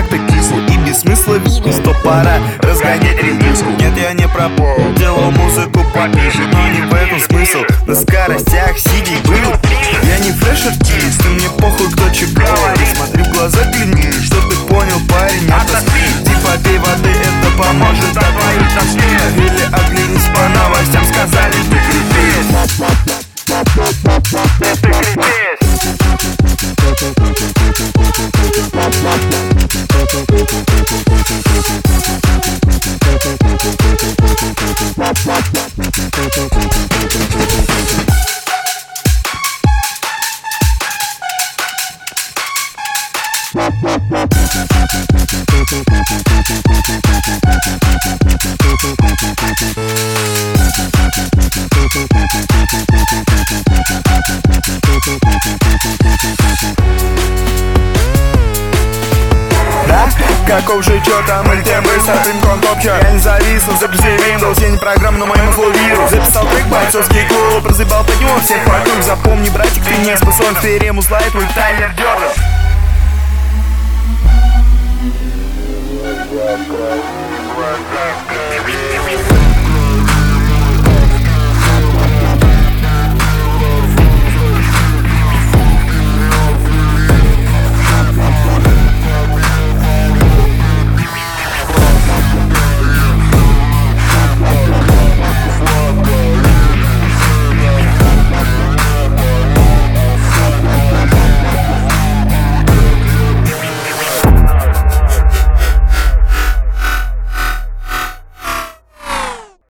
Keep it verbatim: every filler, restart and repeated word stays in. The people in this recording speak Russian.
как-то кисло и без смысла. Видно, что пора разгонять редиску. Нет, я не пропал, делал музыку попиже, но не в этом смысл. На скоростях сиди был. Я не фреш-артист, и мне похуй, кто чекал. Смотри в глаза, гляни, что ты понял, парень. Отоспи, попей воды, это поможет от твоей тоски. Или оглянись по новостям, сказали, ты крепись. Ты Да? Каков же чё там ультембы с рынком топчер? Я не зависну, загрузи Windows, я не программа, но моему флоу вирус. Записал трек, бойцовский клуб, разъебал под него всех вокруг. Запомни, братик, ты не способен в теорему зла, и твой таймер дёрнул.